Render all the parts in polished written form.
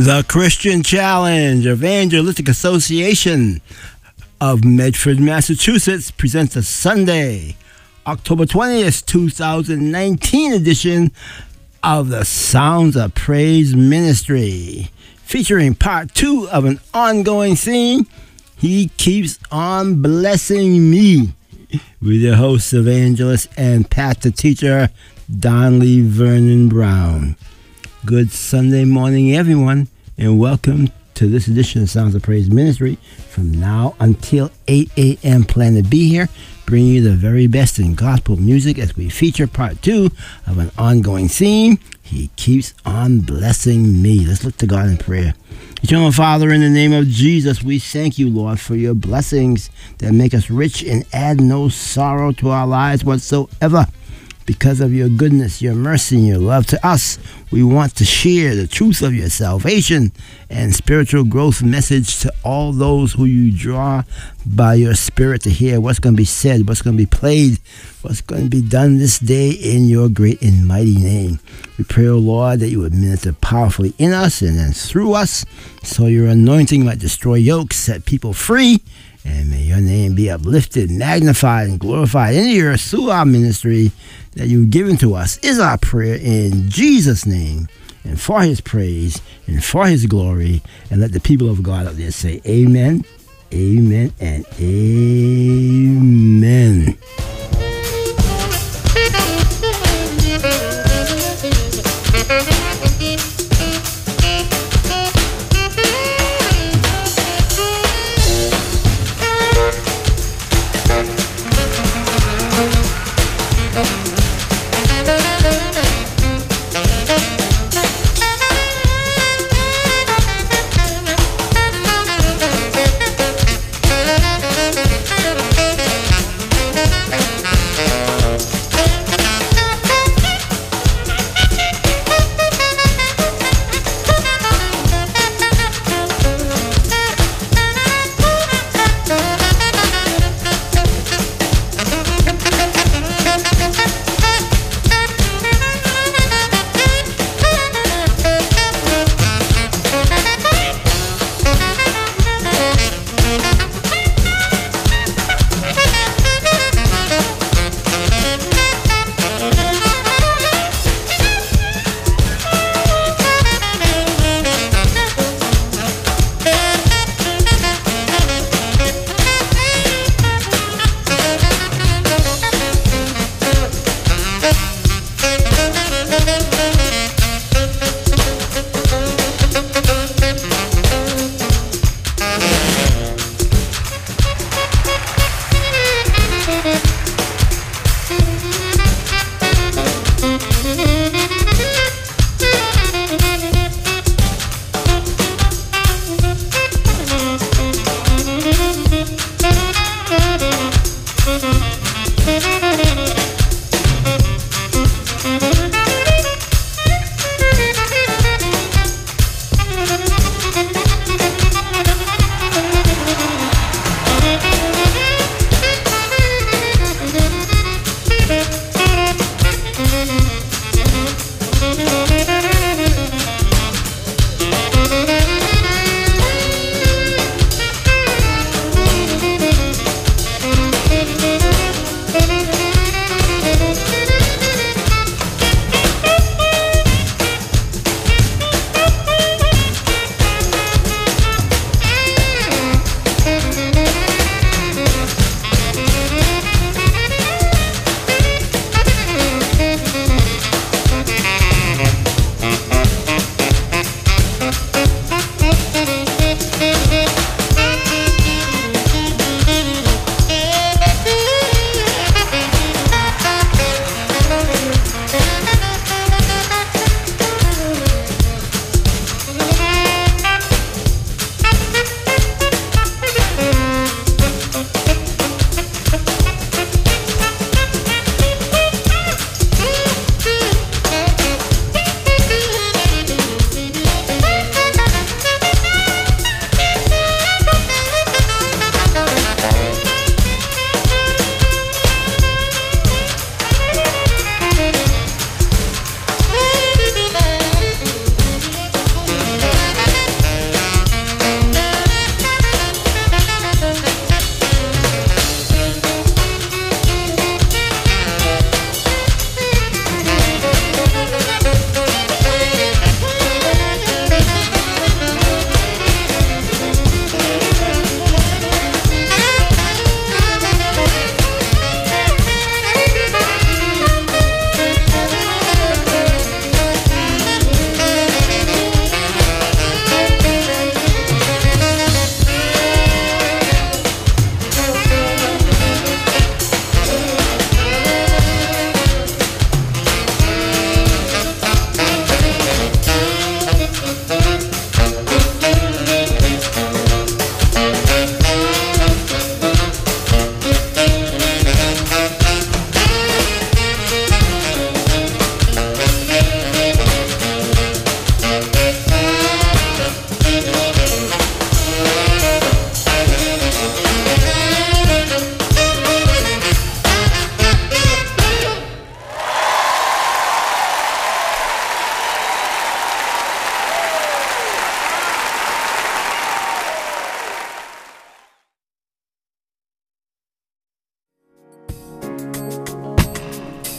The Christian Challenge Evangelistic Association of Medford, Massachusetts presents a Sunday, October 20th, 2019 edition of the Sounds of Praise Ministry, featuring part 2 of an ongoing theme, He Keeps on Blessing Me, with your host, evangelist, and pastor teacher, Donley Vernon Brown. Good Sunday morning, everyone, and welcome to this edition of Sounds of Praise Ministry. From now until 8 a.m., plan to be here, bringing you the very best in gospel music as we feature part 2 of an ongoing theme, He Keeps on Blessing Me. Let's look to God in prayer. Eternal Father, in the name of Jesus, we thank you, Lord, for your blessings that make us rich and add no sorrow to our lives whatsoever. Because of your goodness, your mercy, and your love to us, we want to share the truth of your salvation and spiritual growth message to all those who you draw by your Spirit to hear what's going to be said, what's going to be played, what's going to be done this day in your great and mighty name. We pray, O Lord, that you would minister powerfully in us and then through us, so your anointing might destroy yokes, set people free, and may your name be uplifted, magnified, and glorified in the earth through our ministry that you've given to us, is our prayer in Jesus' name, and for his praise, and for his glory. And let the people of God out there say amen, amen, and amen.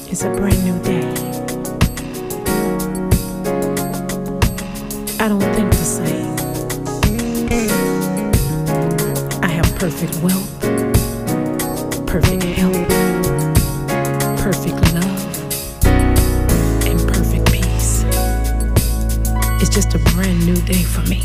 It's a brand new day. I don't think the same. I have perfect wealth, perfect health, perfect love, and perfect peace. It's just a brand new day for me.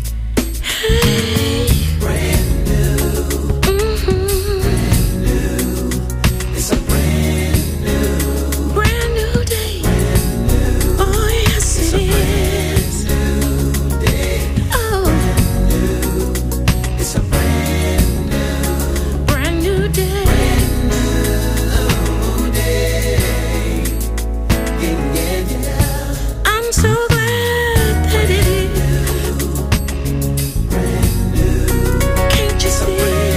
Hey. Brand new. Brand new. It's a brand new. Brand new day. Brand new. Oh, yes, It's it a is. brand new day. Oh, Brand new. It's a brand new. brand new day. Brand new day. Yeah, yeah, yeah. I'm so glad that it is. Brand new. Can't you see?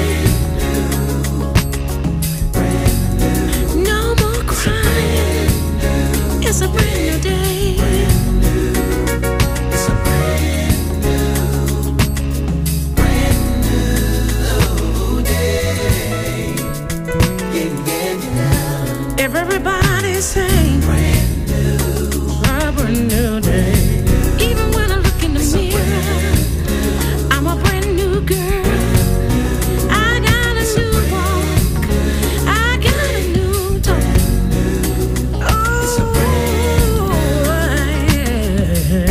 Brand new. No more crying. It's a brand new day. It's a brand new day. Yeah, yeah, yeah. Everybody say Brand new. a brand new day. Even when I look in the mirror, I'm a brand new girl. I got a new walk. I got a new talk. Oh, yeah.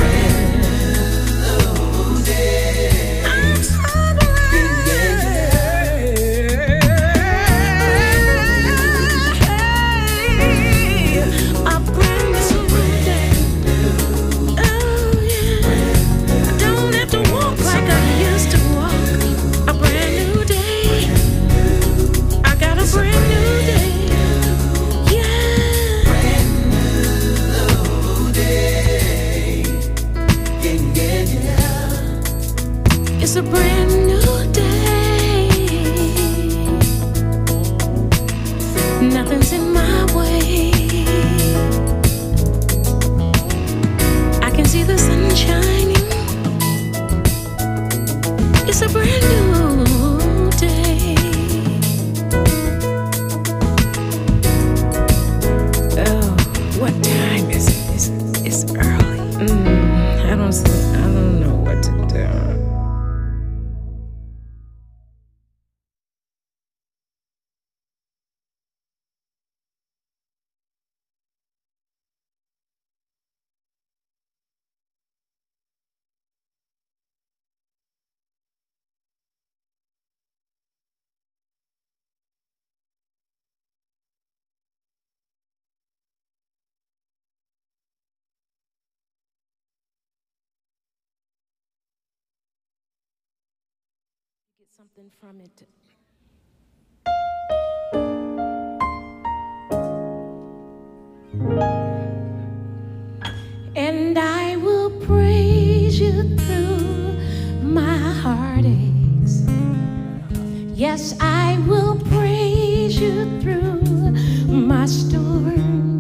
I'm so glad. A brand new day. Oh, yeah. I don't have to walk like I used to walk. A brand new day. I got a brand new day. Yeah. It's a brand new day. Nothing's in my way. I can see the sun shining. It's a brand new day. Oh, what time is it? It's early. I don't know what to do. Get something from it. And I will praise you through my heartaches. Yes, I will praise you through my storms.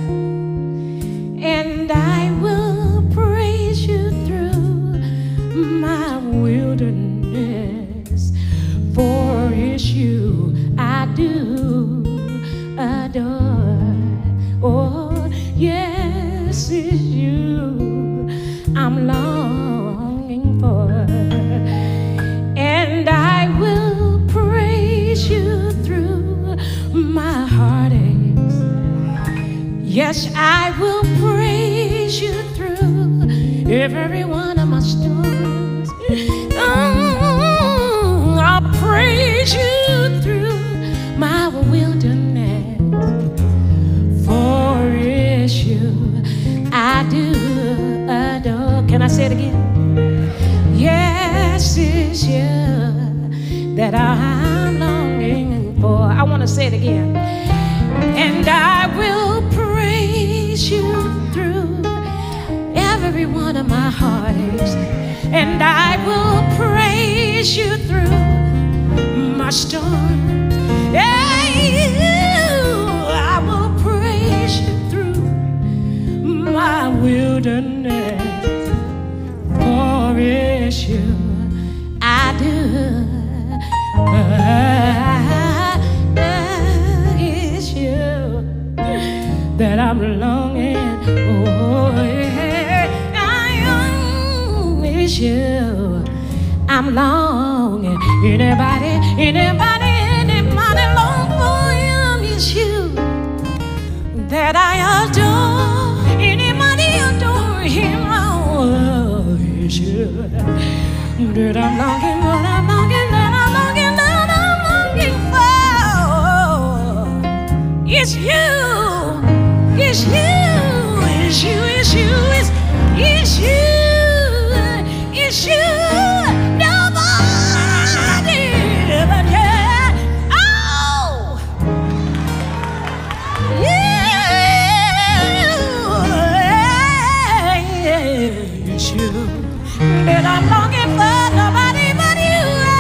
And I will praise you through my wilderness. For it's you I do adore. Oh, yes, it's you I'm longing for. And I will praise you through my heartaches. Yes, I will praise you through every one of my storms. I'll praise you through my wilderness. For it's you I do adore. Can I say it again? Yes, it's you that I'm longing for. I want to say it again. And I will praise you through every one of my heartaches. And I will praise you through my storm. I will praise you through my wilderness. For it's you I do. It's you that I'm longing for. I miss you. I'm longing. Anybody long for you? It's you that I adore. Anybody adore him? Oh, it's you that I'm longing for. It's you, it's you, it's you, it's you, it's you, it's you, nobody but you. Oh, yeah, it's you that I'm longing for, nobody but you.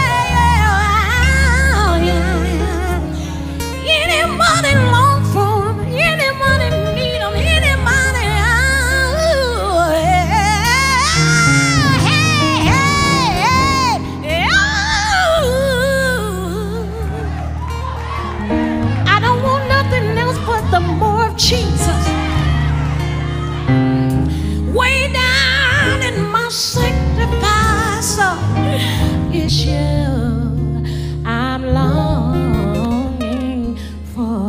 Anybody long for him, anybody need him, anybody. I don't want nothing else but the more of Jesus. Way down in my sanctified soul, it's you I'm longing for.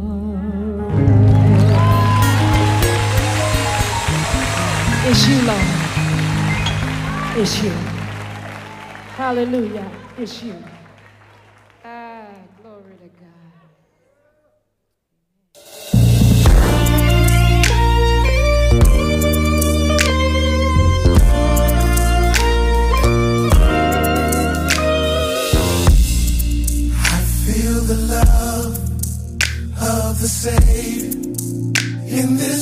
It's you, Lord. It's you. Hallelujah. It's you. Glory to God. The love of the Savior in this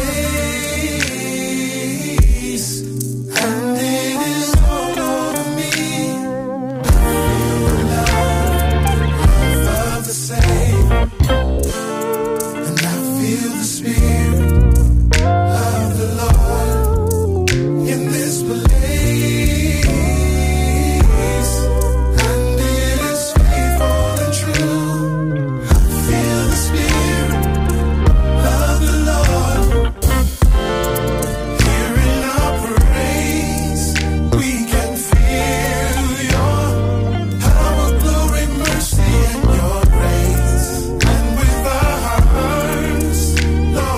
place, and it is all over me. I feel the love of the Savior, and I feel the Spirit of the Lord in this place. Lord,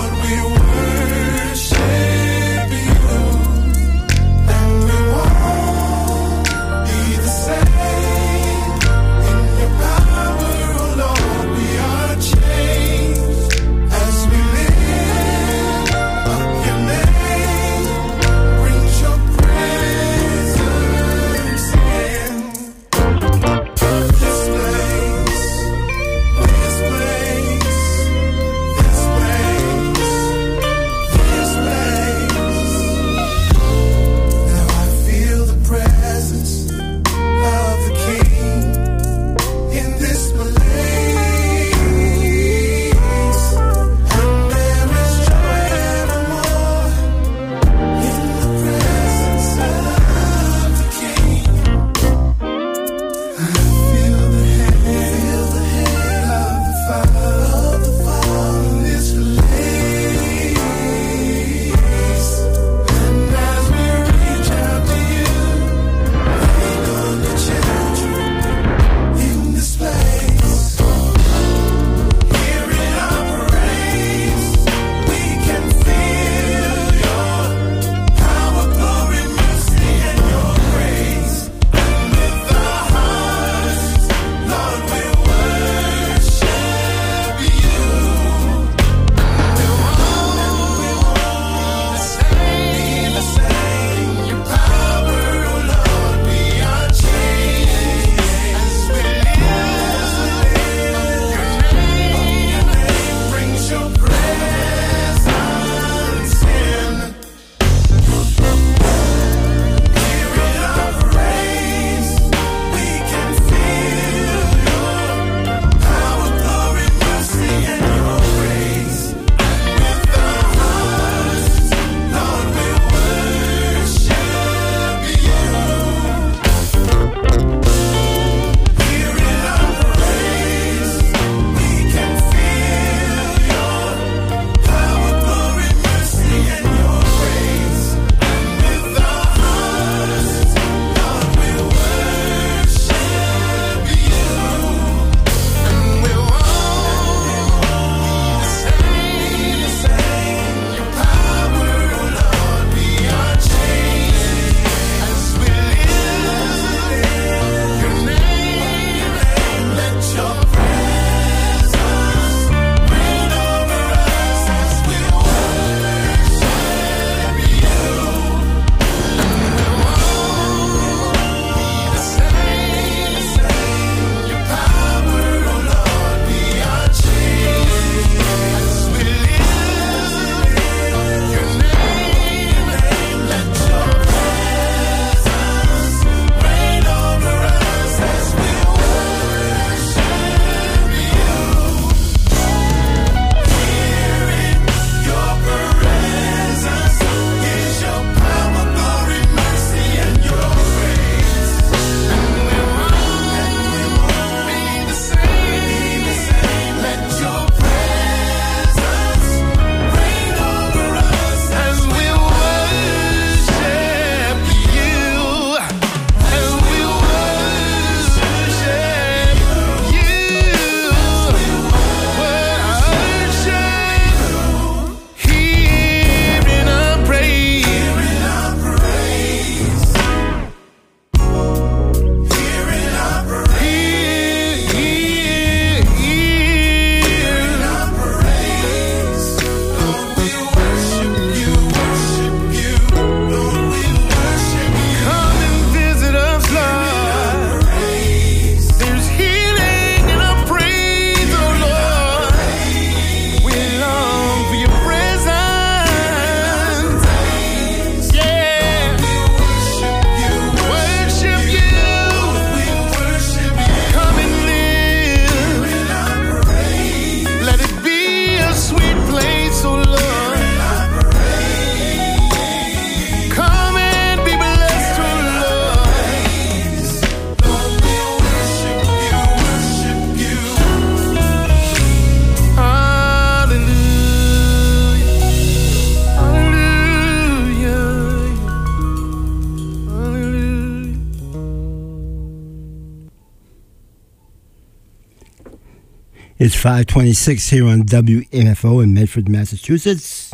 is 526 here on WMFO in Medford, Massachusetts.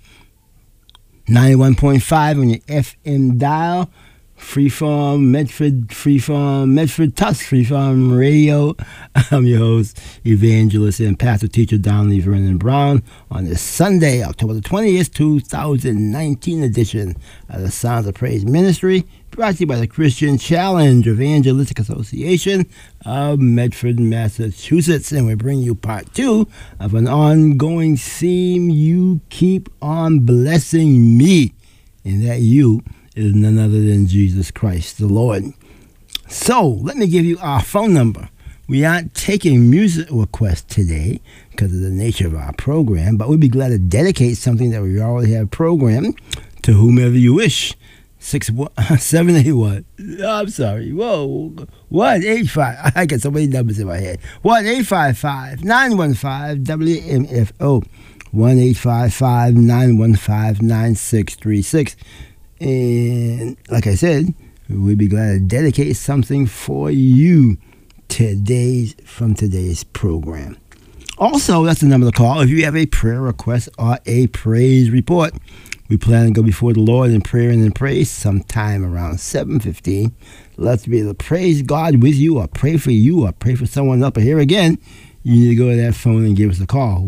91.5 on your FM dial. Freeform Medford Tusk, Freeform Radio. I'm your host, evangelist and pastor teacher Donnelly Vernon Brown on this Sunday, October the 20th, 2019 edition of the Sounds of Praise Ministry, brought to you by the Christian Challenge Evangelistic Association of Medford, Massachusetts. And we bring you part two of an ongoing theme, You Keep on Blessing Me. And that you is none other than Jesus Christ the Lord. So, let me give you our phone number. We aren't taking music requests today because of the nature of our program, but we'd be glad to dedicate something that we already have programmed to whomever you wish. 781. I'm sorry. Whoa. 185. I got so many numbers in my head. 1-855-915-WMFO. 1-855-915-9636. And like I said, we'd be glad to dedicate something for you from today's program. Also, that's the number to call if you have a prayer request or a praise report. We plan to go before the Lord in prayer and in praise sometime around 7:15. Let's be able to praise God with you or pray for you or pray for someone else. But here again, you need to go to that phone and give us a call.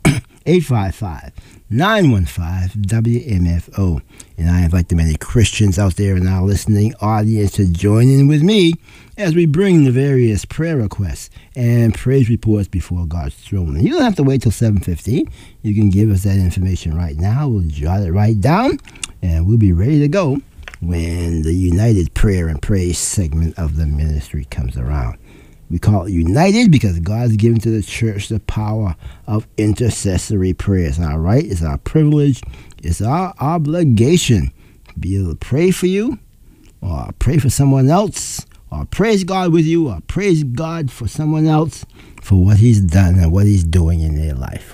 1-855-915-WMFO. And I invite the many Christians out there in our listening audience to join in with me as we bring the various prayer requests and praise reports before God's throne. You don't have to wait till 7:15. You can give us that information right now. We'll jot it right down, and we'll be ready to go when the United Prayer and Praise segment of the ministry comes around. We call it United because God's given to the church the power of intercessory prayer. It's our right, it's our privilege, it's our obligation to be able to pray for you or pray for someone else or praise God with you or praise God for someone else for what he's done and what he's doing in their life.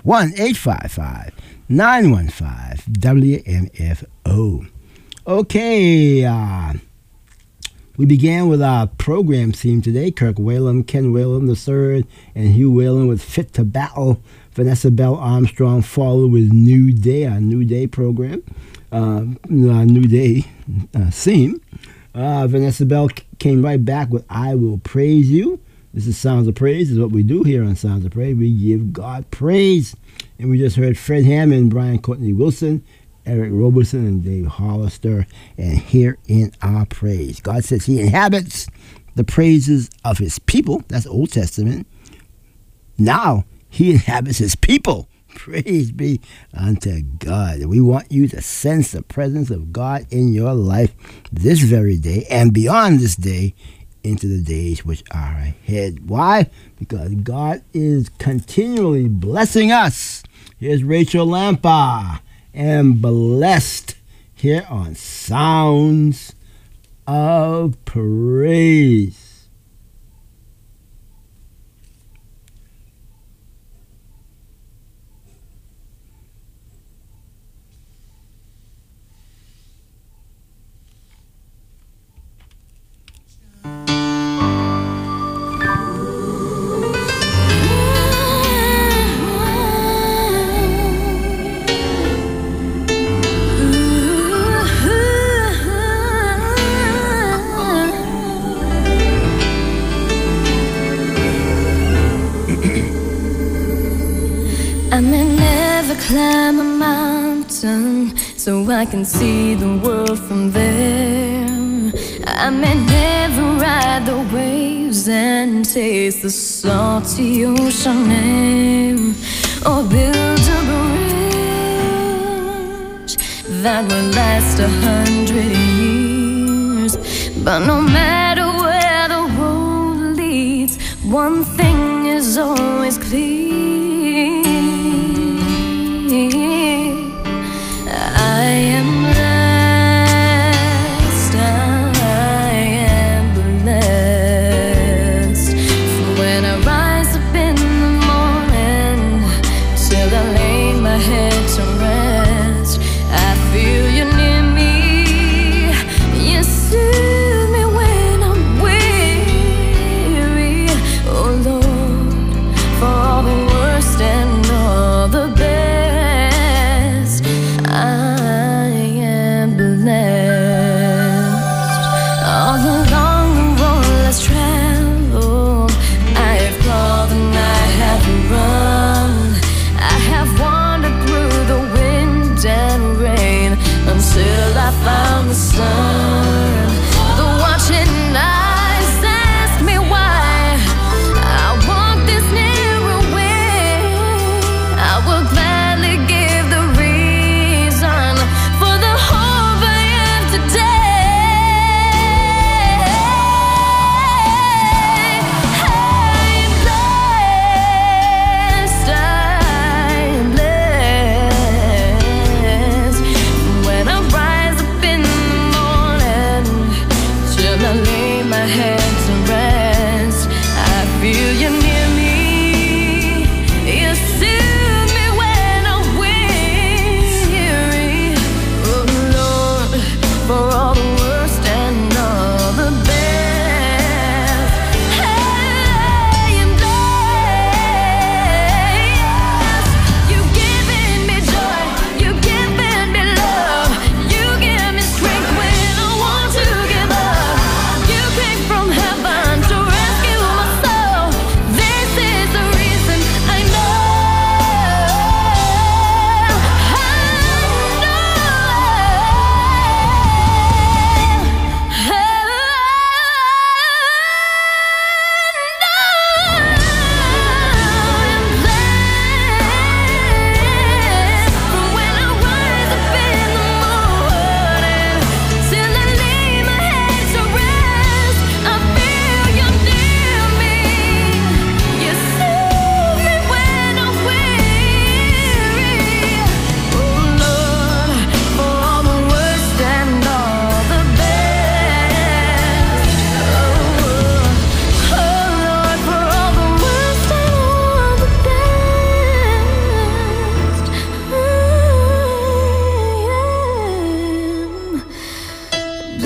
1-855-915-WMFO. Okay, we began with our program theme today. Kirk Whalum, Ken Whalum III, and Hugh Whalum with Fit to Battle. Vanessa Bell Armstrong followed with New Day, our New Day program, our New Day theme. Vanessa Bell came right back with I Will Praise You. This is Sounds of Praise. This is what we do here on Sounds of Praise. We give God praise. And we just heard Fred Hammond, Brian Courtney Wilson, Eric Roberson, and Dave Hollister, and Hear in Our Praise. God says he inhabits the praises of his people. That's Old Testament. Now, he inhabits his people. Praise be unto God. And we want you to sense the presence of God in your life this very day and beyond this day into the days which are ahead. Why? Because God is continually blessing us. Here's Rachel Lampa and Blessed here on Sounds of Praise. I may never climb a mountain so I can see the world from there. I may never ride the waves and taste the salty ocean air, or build a bridge that will last 100 years. But no matter where the road leads, one thing is always clear. I am blessed, I am blessed. For when I rise up in the morning, till I lay my head to rest, I feel you near me, you soothe me when I'm weary. Oh Lord, for all the the sun. The watching eyes ask me why I walk this narrow way. I will gladly give the reason for the hope I have today. I am blessed, I am blessed. When I rise up in the morning, till I lay my head to rest, I feel you near me. You soothe me when I'm weary. Oh Lord, for all the worst and all the best, I am blessed. You've given me joy, you've given me love, you give me strength when I want to give up. You came from heaven to rescue my soul. This is the reason I know. From when I rise up in the morning till I lay my head to rest, I feel you near me. You soothe me when I'm weary. Oh Lord, for all the worst and all the best. Oh Lord, for all the worst and all the best.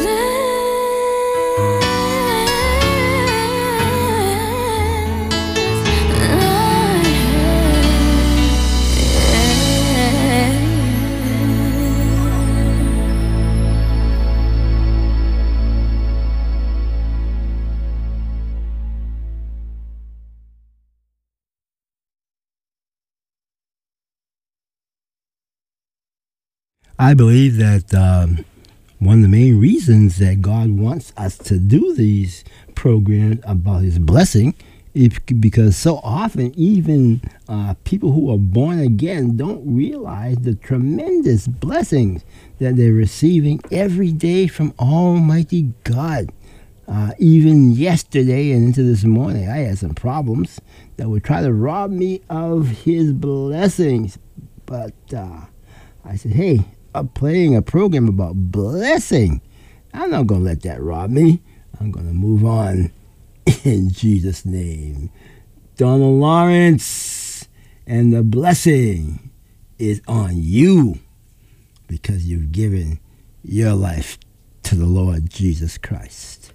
I believe that one of the main reasons that God wants us to do these programs about His blessing is because so often even people who are born again don't realize the tremendous blessings that they're receiving every day from Almighty God. Even yesterday and into this morning, I had some problems that would try to rob me of His blessings. But I said, hey, I'm playing a program about blessing. I'm not going to let that rob me. I'm going to move on in Jesus' name. Donald Lawrence, and the blessing is on you because you've given your life to the Lord Jesus Christ.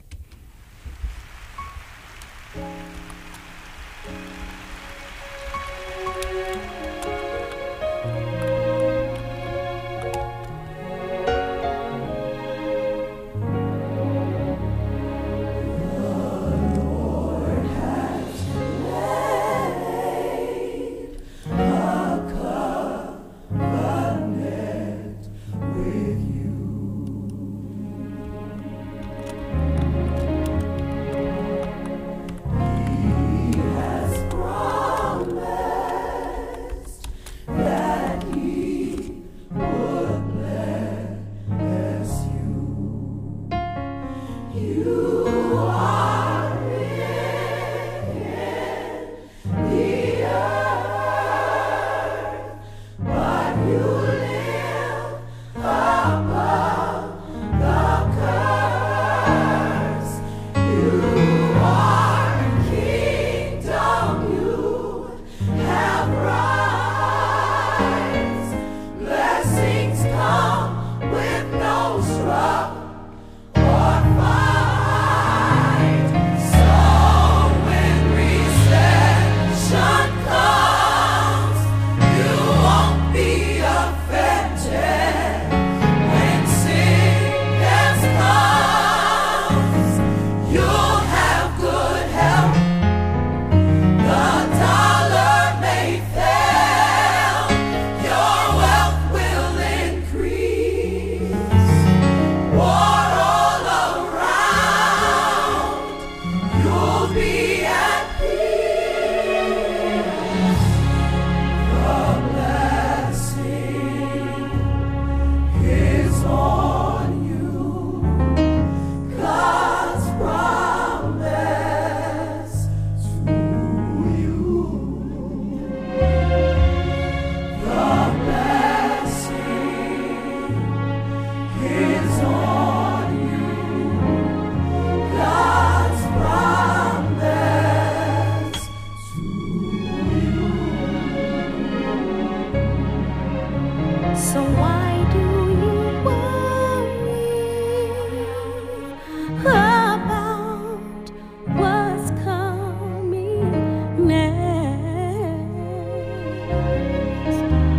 So why do you worry about what's coming next?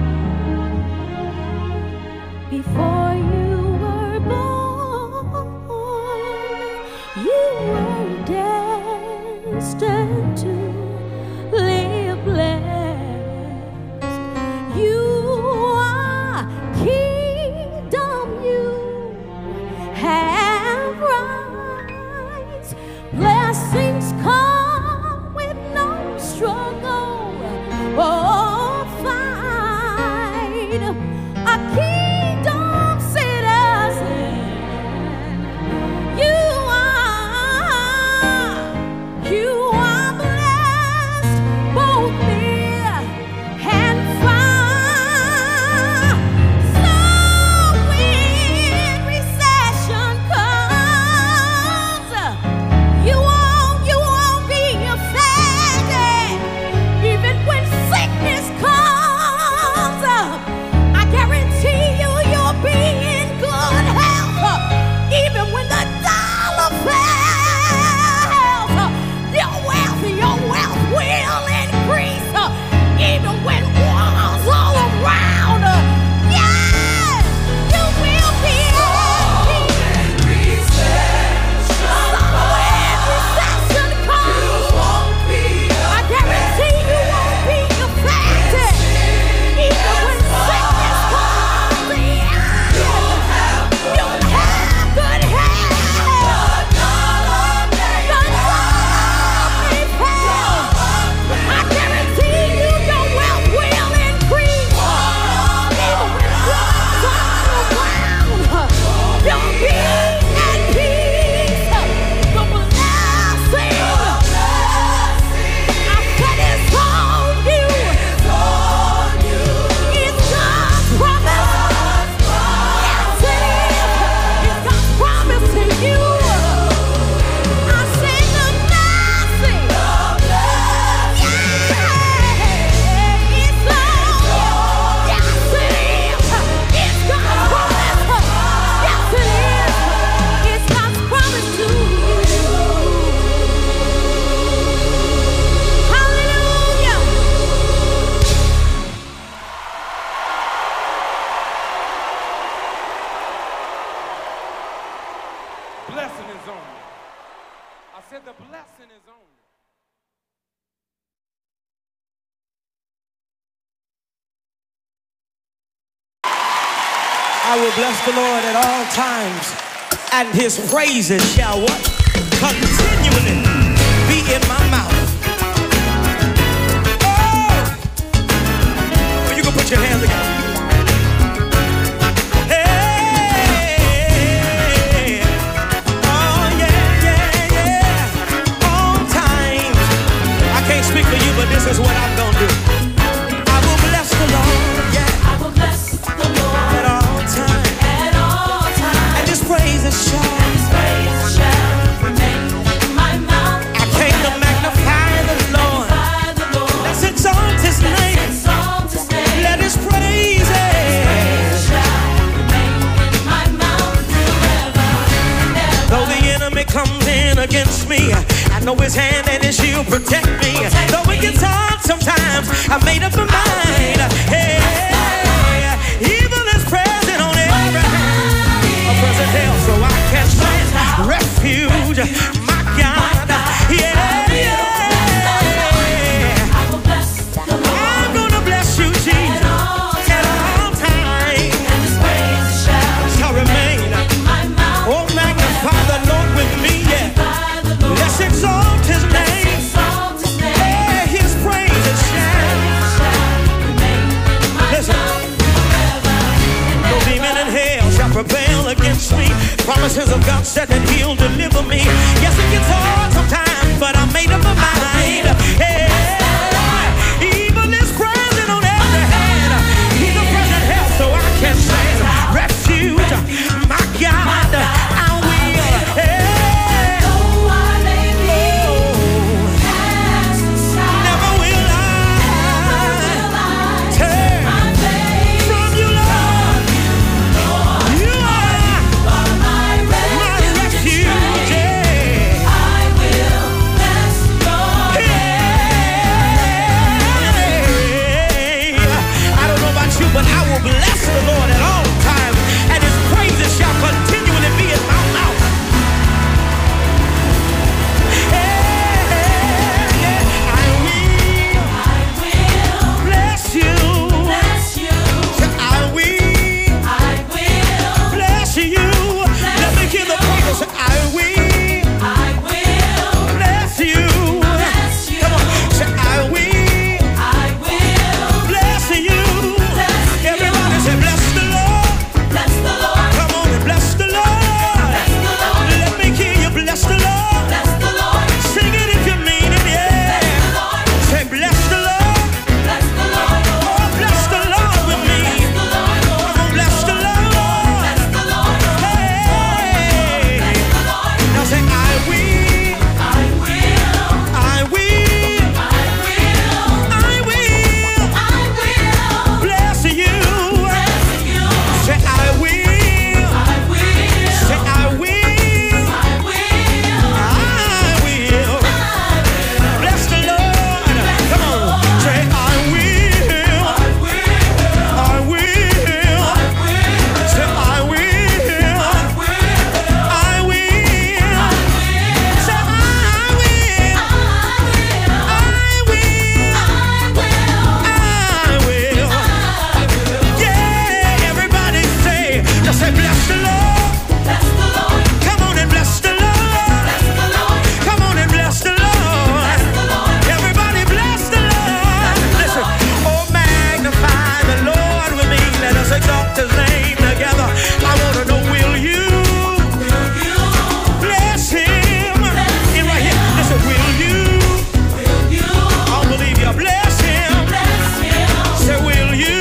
Before you were born, you were destined to live blessed. You are kingdom, you have rights. Blessings come with no struggle or fight. A kingdom citizen, you are blessed both near and far. So when recession comes, you won't be affected. Even when sickness comes, I guarantee you'll be in good health. Even when the dollar fails, your wealth will increase. Even when wars all around, yes, you will be happy. So when recession comes, I guarantee you won't be affected. Even when sickness comes, you'll have good health. The dollar may fail. I guarantee you your wealth will increase. Even when wars all around, you'll be at peace. The blessing, I said it's on you. It's God's promise. Yes, it is. It's God's promise to you. I said the blessing. It's on you. Yes, it is. It's God's promise. Yes, it is. It's God's promise to you. Hallelujah. Blessing is on you. I said the blessing is on you. I will bless the Lord at all times, and his praises shall what? Continually be in my mouth. Oh! You can put your hands together. Hey! Oh, yeah, yeah, yeah. All times. I can't speak for you, but this is what I'm gonna do. I will bless the Lord, yeah. I will bless the Lord At all times, at all times. and his praises shall. His praise shall remain in my mouth. I came to magnify the Lord. By the Lord, Let's exalt his name. exalt his name. Let his praises. Praise shall remain in my mouth forever and ever. Though the enemy comes in against me, I know his hand and his shield protect me. Though it gets hard sometimes, I made up my mind. Hey, evil is present on every hand. A present help, so I can find refuge. My God, yeah, yeah. I will bless the Lord I'm gonna bless you, Jesus, at all times. and his praise shall Remain. in my mouth. Oh, magnify the Lord with me, yeah. By the Lord, Let's exalt his name. exalt his name. Yeah, his praises shall. Remain in my Listen. mouth forever and No ever. demon in hell shall prevail against me. Promises of God said that he'll deliver me. Yes, it gets hard sometimes, but I made up my mind. Hey, evil is present on every hand. He's a present help, so I can stand. Refuge, my God, I will. Hey, Though I may be oh, cast aside, never will I turn my faith from you, Lord. Lord, I will bless the Lord at all times, and his praises shall continually be in my mouth. I will bless you. I will bless you. Let me hear the praises. I will bless you. Come on, say I will bless you. Everybody say bless the Lord. Come on and bless the Lord. Let me hear you bless the Lord. Sing it if you mean it, yeah. Say bless the Lord. Oh, bless the Lord with me. Come on, bless the Lord. Hey. Now say I will. I will bless you. Say I will. Say I will. I will bless the Lord. Come on, say I will. I will. Say I will. I will. Say I will. I will. Yeah, everybody say, just say bless the Lord. Come on and bless the Lord. Come on and bless the Lord. Everybody bless the Lord. Listen, oh magnify the Lord with me. Let us exalt his name together. I want to know, will you bless him? And right here, listen, will you? I believe you bless him. Say, will you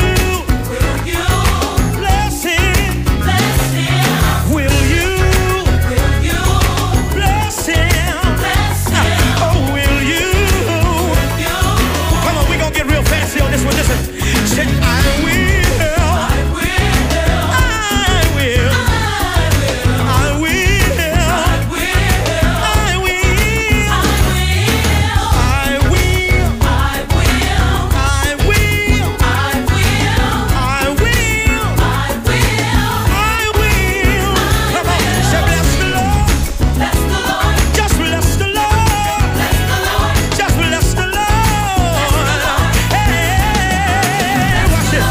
bless him? Will you bless him? Oh, will you? Come on, we gonna get real fancy on this one. Listen, say, I will. I will. I will. I will. I will. I will. I will. I will. Come on, say bless the Lord. Just bless the Lord. Just bless the Lord. Hey, watch this.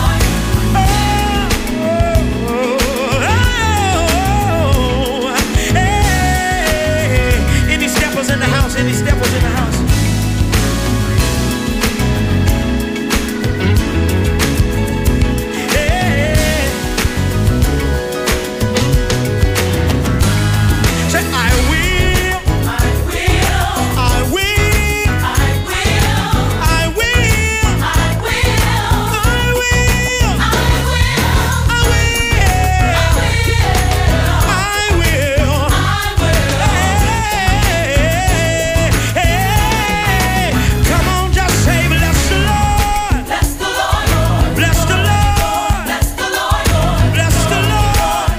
Hey. Any steppers in the house? Any steppers in the house? Hey. Say I will. I will. I will. I will. Hey. Come on, just say bless the Lord. Bless the Lord. Bless the Lord. Bless the Lord.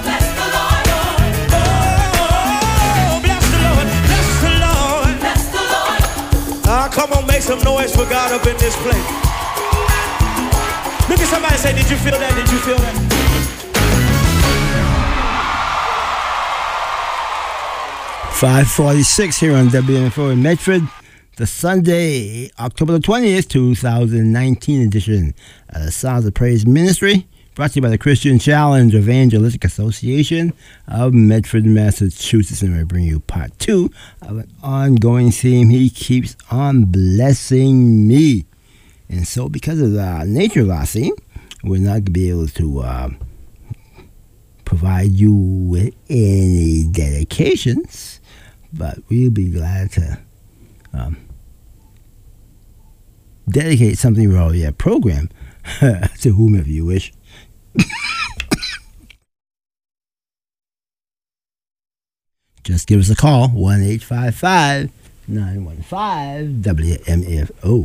Oh, bless the Lord. Bless the Lord. Ah, come on, make some noise for God up in this place. Look at somebody and say, did you feel that? Did you feel that? 5:46 here on WNFO in Medford. The Sunday, October the 20th, 2019 edition of the Sounds of Praise Ministry, brought to you by the Christian Challenge Evangelistic Association of Medford, Massachusetts. And I bring you part 2 of an ongoing theme, He Keeps on Blessing Me. And so because of the nature of our theme, we're not going to be able to provide you with any dedications, but we'll be glad to dedicate something we already have programmed to whomever you wish. Just give us a call, 1-855-915-WMFO,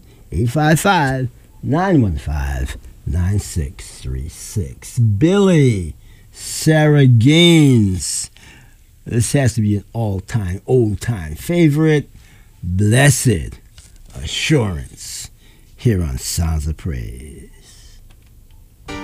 1-855-915-9636. Billy Sarah Gaines. This has to be an all-time, old-time favorite. Blessed Assurance here on Sounds of Praise.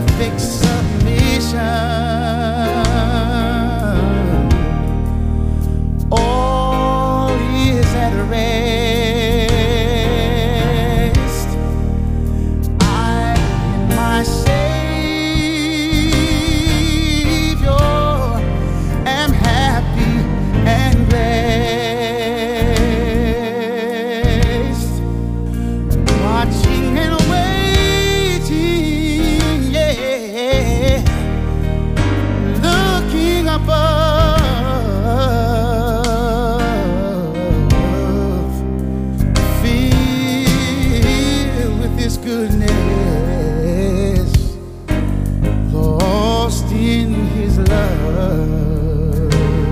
perfect submission. All is at rest. I and my Savior am happy and blessed, watching and waiting, yeah, looking above, filled with His goodness, lost in His love.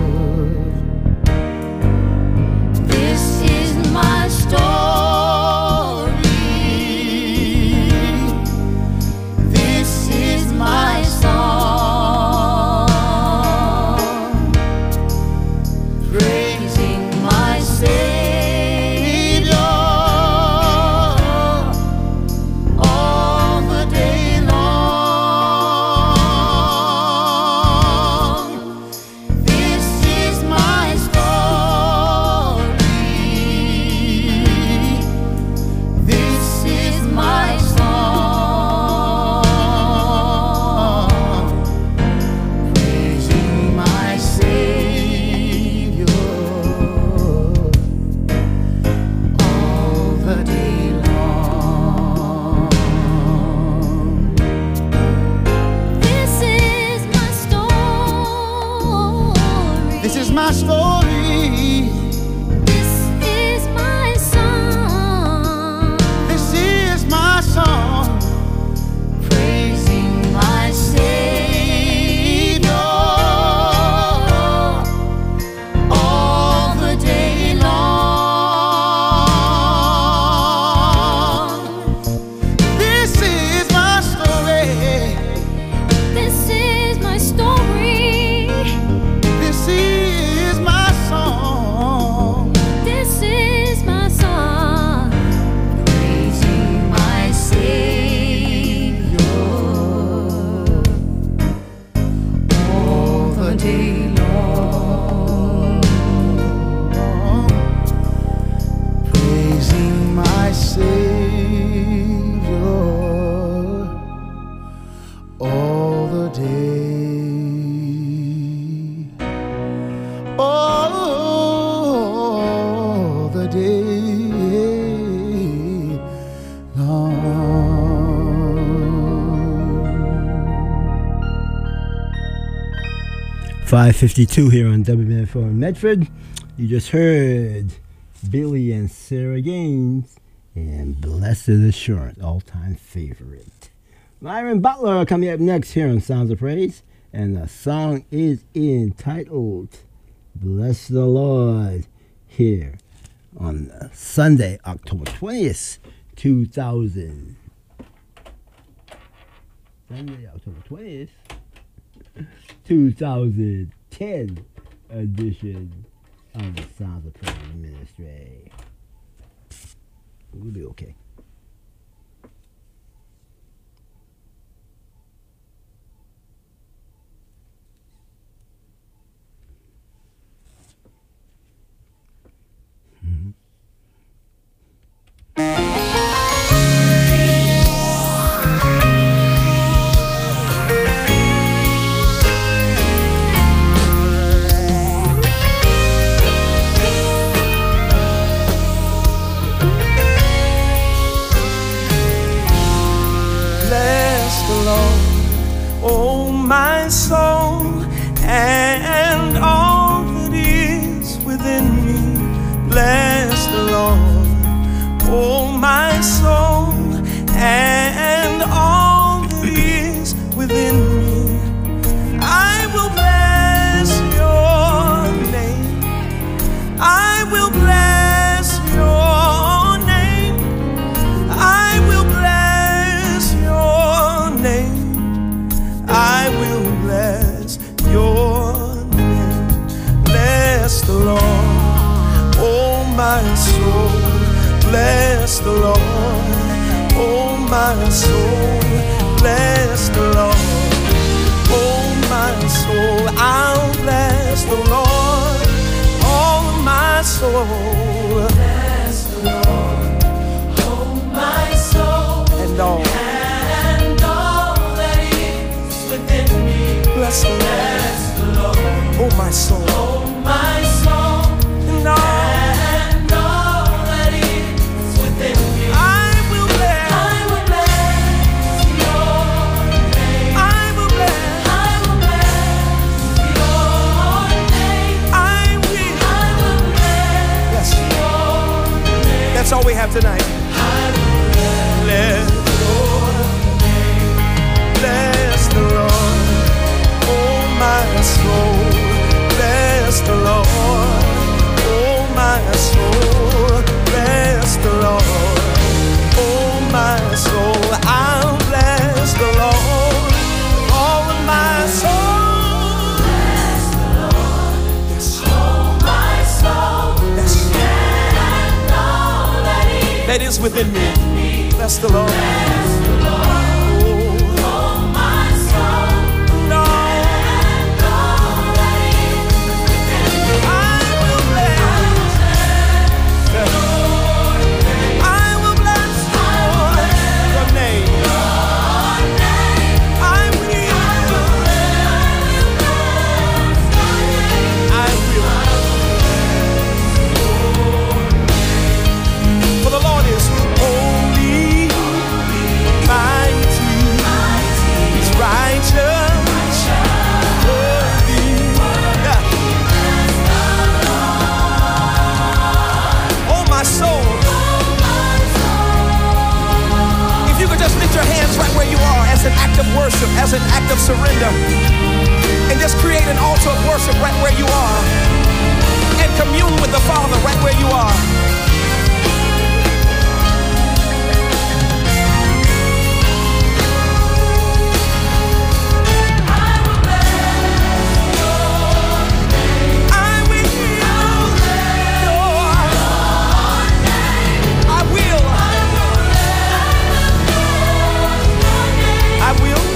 This is my story. This is my song, praising my Savior all the day long. This is my story. This is my song, praising my Savior all the day long. this is my story. This is my story. This is my song, This is my song, praising my Savior all the day long. this is my story. This is my story. This is my song, This is my song, praising my Savior all the day long. praising my Savior all the day. All the day long. 5:52 here on WMFO in Medford. You just heard Billy and Sarah Gaines and Blessed Assurance, all-time favorite. Myron Butler coming up next here on Sounds of Praise, and the song is entitled Bless the Lord, here on Sunday, October 20th, 2000. Sunday, October 20th, 2010 edition of the Sounds of Praise Ministry. We'll be okay. Bless the Lord, oh my soul, and all that is within me. Bless the Lord, oh my soul, and all that is within me. I will bless your name. I will bless your name. I will bless your name. I will bless your name. Bless the Lord, oh my soul. Bless the Lord, oh my soul. Bless the Lord. soul. Bless the Lord, oh my soul, And all. and all that is within me. Bless the Lord. Bless the Lord, Oh, my soul. oh my soul, And all. and all that is within me. I will bless. I will bless your name. I will bless. I will bless your name. I will. I will Yes. bless your name. That's all we have tonight. Bless bless the Lord, oh my soul. Bless the Lord, oh my soul. Bless the Lord, oh my soul. I'll bless the Lord, all of my soul. Bless the Lord, Yes. oh my soul, Yes. and all that That is within me. Bless the Lord. bless the Lord, oh my soul, No, and all that is within me. I will bless. I will bless your name. I will. I will. For the Lord is holy, mighty, He's righteous, worthy. Yeah. Oh, my soul. If you could just lift your hands right where you are as an act of worship, as an act of surrender, and just create an altar of worship right where you are, and commune with the Father right where you are. I will. I will. I will.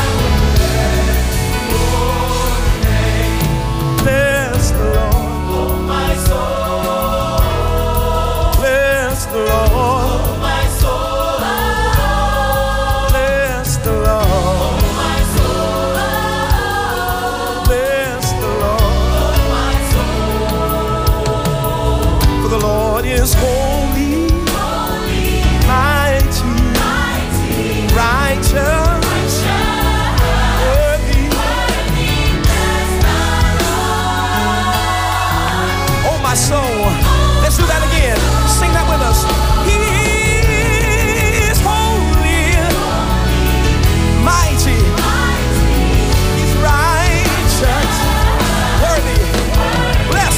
Bless the Lord. Oh my soul, Bless the Lord. oh my soul, Bless the Lord. oh my soul, Bless the Lord. oh my soul. For the Lord is holy, Holy, mighty, mighty, righteous, worthy. Oh, my soul. Let's do that again. Sing that with us. He is holy, mighty, He's righteous, worthy. Bless.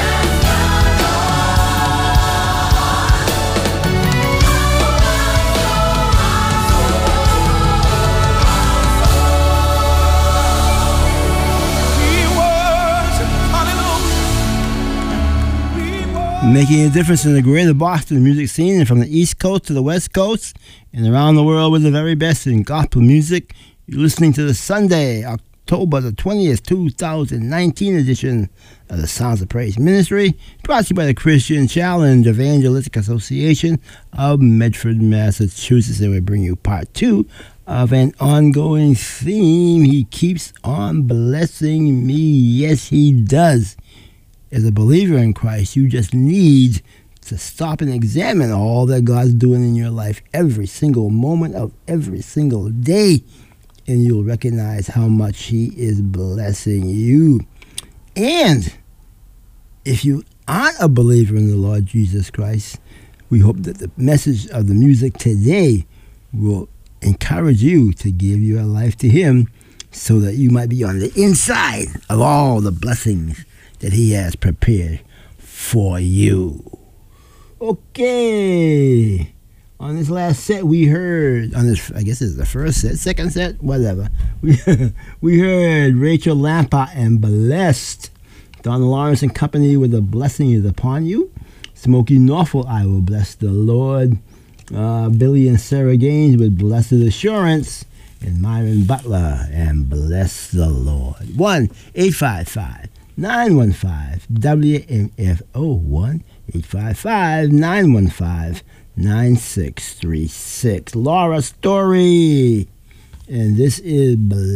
We worship. Hallelujah. We worship. Making a difference in the greater Boston music scene, and from the East Coast to the West Coast and around the world with the very best in gospel music. You're listening to the Sunday, October the 20th, 2019 edition of the Sounds of Praise Ministry, brought to you by the Christian Challenge Evangelistic Association of Medford, Massachusetts. And we bring you part 2 of an ongoing theme. He keeps on blessing me. Yes, He does. As a believer in Christ, you just need to stop and examine all that God's doing in your life every single moment of every single day, and you'll recognize how much He is blessing you. And if you aren't a believer in the Lord Jesus Christ, we hope that the message of the music today will encourage you to give your life to Him so that you might be on the inside of all the blessings that He has prepared for you. Okay. On this last set, we heard, on this, I guess this is the first set, second set, whatever. We heard Rachel Lampa and Blessed. Donna Lawrence and Company with The Blessing Is Upon You. Smokey Norfolk, I Will Bless the Lord. Billy and Sarah Gaines with Blessed Assurance. And Myron Butler and Bless the Lord. 1-855-915-WMFO1 855-915-9636. Laura Story. And this is